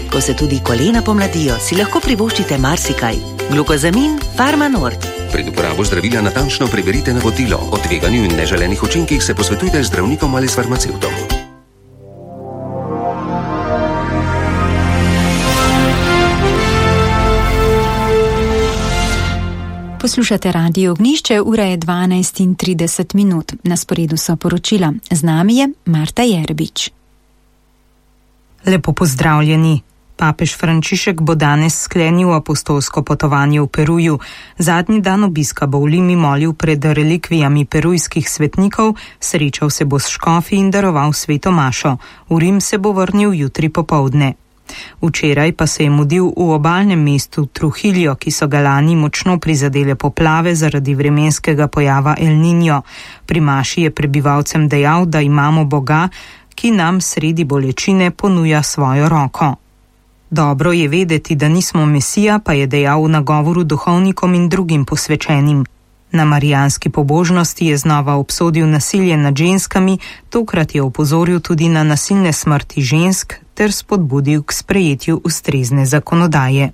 Ko se tudi kolena pomladijo, si lahko privoščite marsikaj. Glukozamin Pharma Nord. Pred uporabo zdravila natančno preverite navodilo. O tveganju in neželenih učinkih se posvetujte z zdravnikom ali s farmacevtom. Poslušate Radio Ognjišče, ura je 12:30. Na sporedu so poročila. Z nami je Marta Jerbič. Lepo pozdravljeni. Papež Frančišek bo danes sklenil apostolsko potovanje v Peruju. Zadnji dan obiska bo v Limi molil pred relikvijami perujskih svetnikov, srečal se bo s škofi in daroval sveto mašo. V Rim se bo vrnil jutri popoldne. Včeraj pa se je mudil v obalnem mestu Trujillo, ki so ga lani močno prizadele poplave zaradi vremenskega pojava El Niño. Pri maši je prebivalcem dejal, da imamo Boga, ki nam sredi bolečine ponuja svojo roko. Dobro je vedeti, da nismo Mesija, pa je dejal v nagovoru duhovnikom in drugim posvečenim. Na marijanski pobožnosti je znova obsodil nasilje nad ženskami, tokrat je opozoril tudi na nasilne smrti žensk ter spodbudil k sprejetju ustrezne zakonodaje.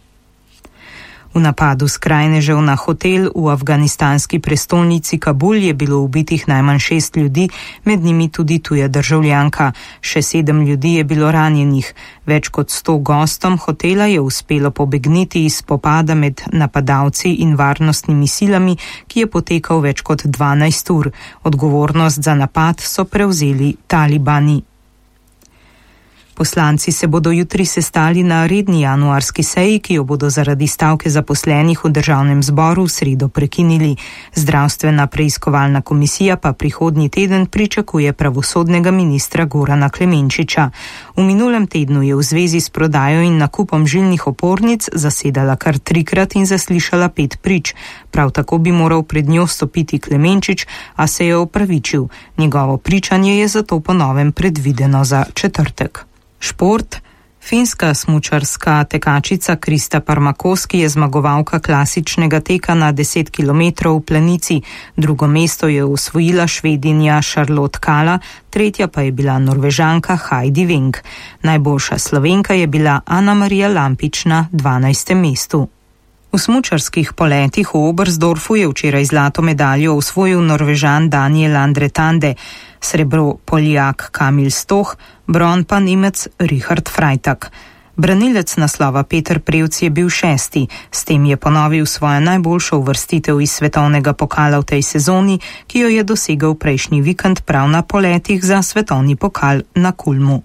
V napadu skrajnežev na hotel v afganistanski prestolnici Kabul je bilo ubitih najmanj 6 ljudi, med njimi tudi tuja državljanka. Še 7 ljudi je bilo ranjenih. Več kot 100 gostom hotela je uspelo pobegniti iz spopada med napadalci in varnostnimi silami, ki je potekal več kot 12 ur. Odgovornost za napad so prevzeli talibani. Poslanci se bodo jutri sestali na redni januarski seji, ki jo bodo zaradi stavke zaposlenih v državnem zboru v sredo prekinili. Zdravstvena preiskovalna komisija pa prihodnji teden pričakuje pravosodnega ministra Gorana Klemenčiča. V minulem tednu je v zvezi s prodajo in nakupom žilnih opornic zasedala kar 3-krat in zaslišala 5 prič. Prav tako bi moral pred njo stopiti Klemenčič, a se je opravičil. Njegovo pričanje je zato po novem predvideno za četrtek. Šport. Finska smučarska tekačica Krista Parmakoski je zmagovalka klasičnega teka na 10 km v planici. Drugo mesto je osvojila Švedinja Charlotte Kalla, tretja pa je bila Norvežanka Heidi Weng. Najboljša Slovenka je bila Ana Marija Lampič na 12. mestu. V smučarskih poletih v Oberstdorfu je včeraj zlato medaljo osvojil Norvežan Daniel Andre Tande, srebro Poljak Kamil Stoh, bron pa Nemec Richard Freitag. Branilec naslova Peter Prevc je bil 6. S tem je ponovil svojo najboljšo uvrstitev iz svetovnega pokala v tej sezoni, ki jo je dosegel prejšnji vikend prav na poletih za svetovni pokal na Kulmu.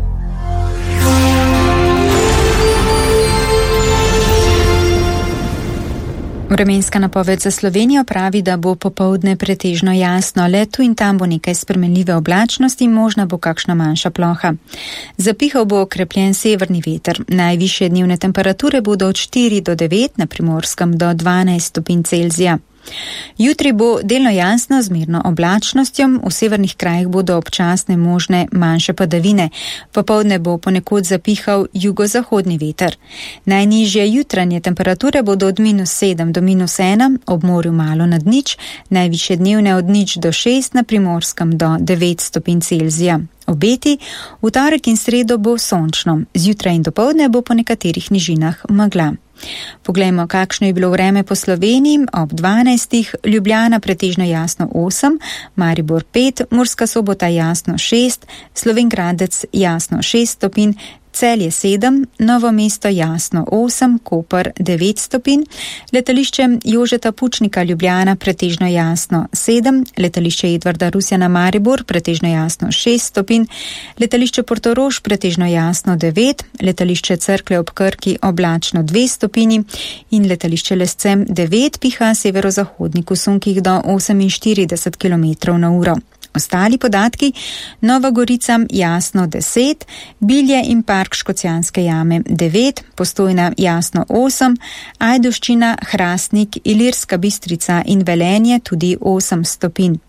Vremenska napoved za Slovenijo pravi, da bo popoldne pretežno jasno, le tu in tam bo nekaj spremenljive oblačnosti, možna bo kakšna manjša ploha. Zapihal bo okrepljen severni veter. Najvišje dnevne temperature bodo od 4 do 9, na Primorskem do 12 stopinj Celzija. Jutri bo delno jasno z mirno oblačnostjo, v severnih krajih bodo občasne možne manjše padavine. Popoldne bo ponekod zapihal jugozahodni veter. Najnižje jutranje temperature bodo od -7 do -1, ob morju malo nad nič, najvišje dnevne od 0 do 6, na Primorskem do 9 stopinj Celzija. Obeti, v torek in sredo bo sončno, zjutraj in dopoldne bo po nekaterih nižinah megla. Poglejmo, kakšno je bilo vreme po Sloveniji. Ob 12. Ljubljana pretežno jasno 8, Maribor 5, Murska Sobota jasno 6, Slovenj Gradec jasno 6 stopinj, Celje 7, Novo mesto jasno 8, Koper 9 stopinj, letališče Jožeta Pučnika Ljubljana pretežno jasno 7, letališče Edvarda Rusjana Maribor pretežno jasno 6 stopinj, letališče Portorož pretežno jasno 9, letališče Cerklje ob Krki oblačno 2 stopinji in letališče Lescem 9, piha severozahodnik v sunkih do 48 km/h. Ostali podatki: Nova Gorica jasno 10, Bilje in park Škocjanske jame 9, Postojna jasno 8, Ajdovščina, Hrastnik, Ilirska Bistrica in Velenje tudi 8 stopinj.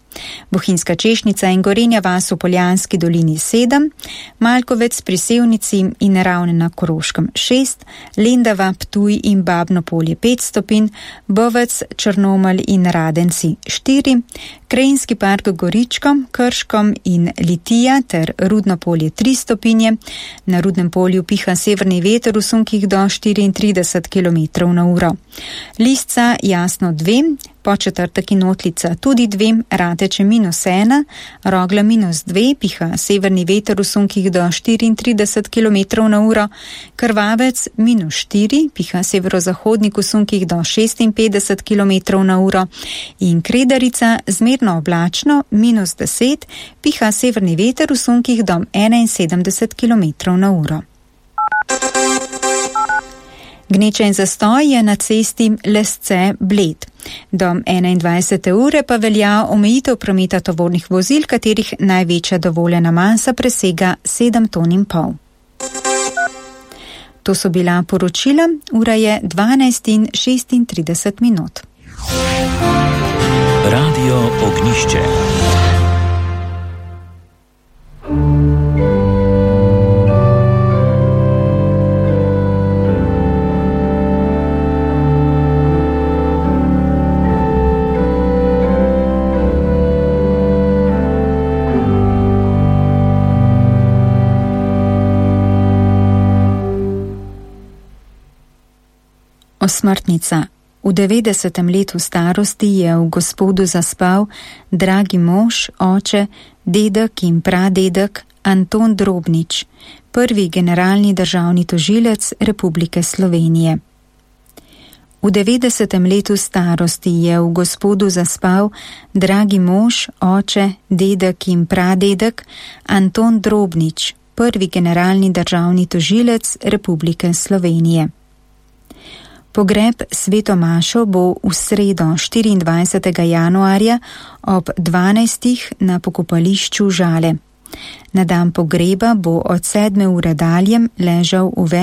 Bohinjska Češnjica in Gorenja vas v Poljanski dolini 7, Malkovec pri Sevnici in Ravne na Koroškem 6, Lendava, Ptuj in Babno Polje 5 stopinj, Bovec, Črnomelj in Radenci 4, Krajinski park Goričko, Krškom in Litija ter Rudno polje 3 stopinje, na Rudnem polju piha severni veter v sunkih do 34 km/h. Lisca jasno 2, Podčetrtek in Otlica tudi 2, Rateče -1, Rogla -2, piha severni veter v sunkih do 34 km/h, Krvavec -4, piha severozahodnik v sunkih do 56 km/h in Kredarica zmerno oblačno -10, piha severni veter v sunkih do 71 km/h. Gneča in zastoj je na cesti Lesce-Bled. Do 21. ure pa velja omejitev prometa tovornih vozil, katerih največja dovoljena masa presega 7,5 ton. To so bila poročila, ura je 12:36. Radio Ognišče. Osmrtnica. V 90. letu starosti je v Gospodu zaspal dragi mož, oče, dedek in pradedek Anton Drobnič, prvi generalni državni tožilec Republike Slovenije. V 90. letu starosti je v Gospodu zaspal dragi mož, oče, dedek in pradedek Anton Drobnič, prvi generalni državni tožilec Republike Slovenije. Pogreb sveto mašo bo v sredo 24. januarja ob 12. na pokopališču Žale. Na dan pogreba bo od 7. ure dalje ležal v